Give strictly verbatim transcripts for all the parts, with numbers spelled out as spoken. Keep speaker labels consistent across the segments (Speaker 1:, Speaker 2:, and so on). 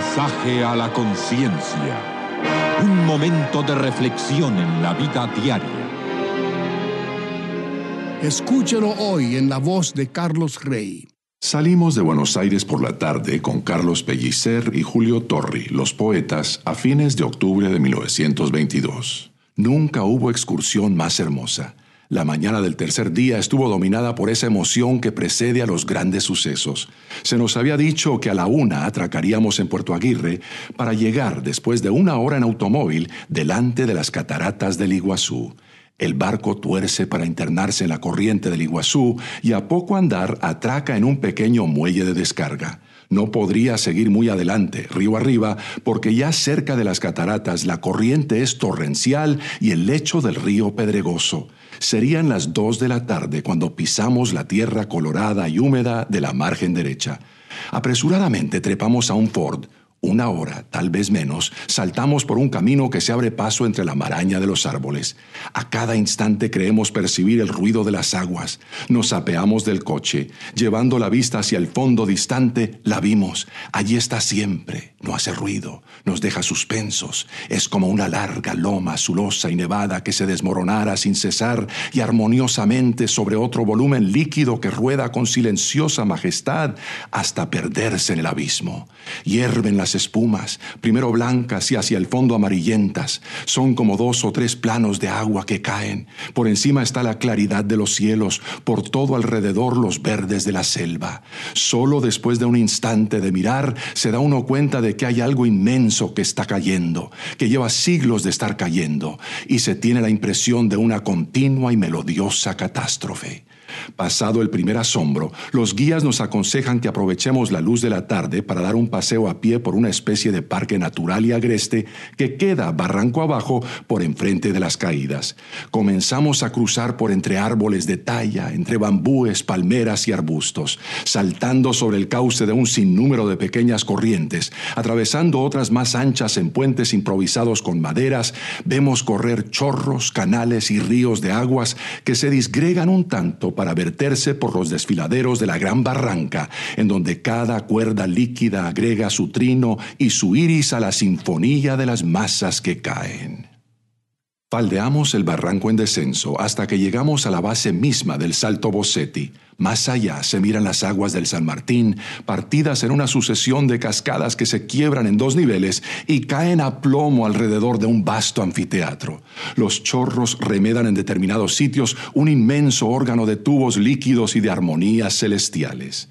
Speaker 1: Mensaje a la conciencia. Un momento de reflexión en la vida diaria.
Speaker 2: Escúchelo hoy en la voz de Carlos Rey.
Speaker 3: Salimos de Buenos Aires por la tarde con Carlos Pellicer y Julio Torri, los poetas, a fines de octubre de mil novecientos veintidós. Nunca hubo excursión más hermosa. La mañana del tercer día estuvo dominada por esa emoción que precede a los grandes sucesos. Se nos había dicho que a la una atracaríamos en Puerto Aguirre para llegar, después de una hora en automóvil, delante de las cataratas del Iguazú. El barco tuerce para internarse en la corriente del Iguazú y a poco andar atraca en un pequeño muelle de descarga. No podría seguir muy adelante, río arriba, porque ya cerca de las cataratas la corriente es torrencial y el lecho del río pedregoso. Serían las dos de la tarde cuando pisamos la tierra colorada y húmeda de la margen derecha. Apresuradamente trepamos a un Ford. Una hora, tal vez menos, saltamos por un camino que se abre paso entre la maraña de los árboles. A cada instante creemos percibir el ruido de las aguas. Nos apeamos del coche. Llevando la vista hacia el fondo distante, la vimos. Allí está siempre. No hace ruido. Nos deja suspensos. Es como una larga loma azulosa y nevada que se desmoronara sin cesar y armoniosamente sobre otro volumen líquido que rueda con silenciosa majestad hasta perderse en el abismo. Hierven las espumas, primero blancas y hacia el fondo amarillentas. Son como dos o tres planos de agua que caen. Por encima está la claridad de los cielos, por todo alrededor los verdes de la selva. Solo después de un instante de mirar se da uno cuenta de que hay algo inmenso que está cayendo, que lleva siglos de estar cayendo, y se tiene la impresión de una continua y melodiosa catástrofe. Pasado el primer asombro, los guías nos aconsejan que aprovechemos la luz de la tarde para dar un paseo a pie por una especie de parque natural y agreste que queda barranco abajo por enfrente de las caídas. Comenzamos a cruzar por entre árboles de talla, entre bambúes, palmeras y arbustos, saltando sobre el cauce de un sinnúmero de pequeñas corrientes, atravesando otras más anchas en puentes improvisados con maderas. Vemos correr chorros, canales y ríos de aguas que se disgregan un tanto para verterse por los desfiladeros de la gran barranca, en donde cada cuerda líquida agrega su trino y su iris a la sinfonía de las masas que caen. Faldeamos el barranco en descenso hasta que llegamos a la base misma del Salto Bossetti. Más allá se miran las aguas del San Martín, partidas en una sucesión de cascadas que se quiebran en dos niveles y caen a plomo alrededor de un vasto anfiteatro. Los chorros remedan en determinados sitios un inmenso órgano de tubos líquidos y de armonías celestiales.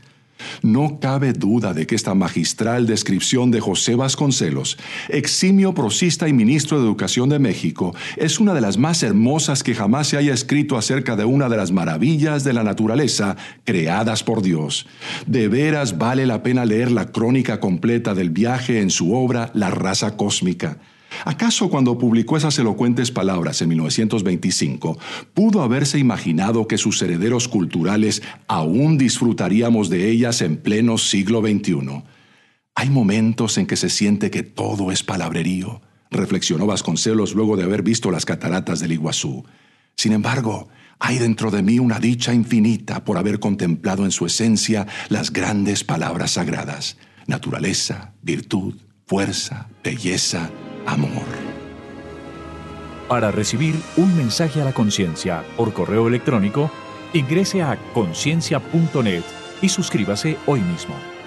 Speaker 3: No cabe duda de que esta magistral descripción de José Vasconcelos, eximio prosista y ministro de Educación de México, es una de las más hermosas que jamás se haya escrito acerca de una de las maravillas de la naturaleza creadas por Dios. De veras vale la pena leer la crónica completa del viaje en su obra La raza cósmica. ¿Acaso cuando publicó esas elocuentes palabras en mil novecientos veinticinco, pudo haberse imaginado que sus herederos culturales aún disfrutaríamos de ellas en pleno siglo veintiuno? Hay momentos en que se siente que todo es palabrerío, reflexionó Vasconcelos luego de haber visto las cataratas del Iguazú. Sin embargo, hay dentro de mí una dicha infinita por haber contemplado en su esencia las grandes palabras sagradas: naturaleza, virtud, fuerza, belleza, amor.
Speaker 4: Para recibir un mensaje a la conciencia por correo electrónico, ingrese a conciencia punto net y suscríbase hoy mismo.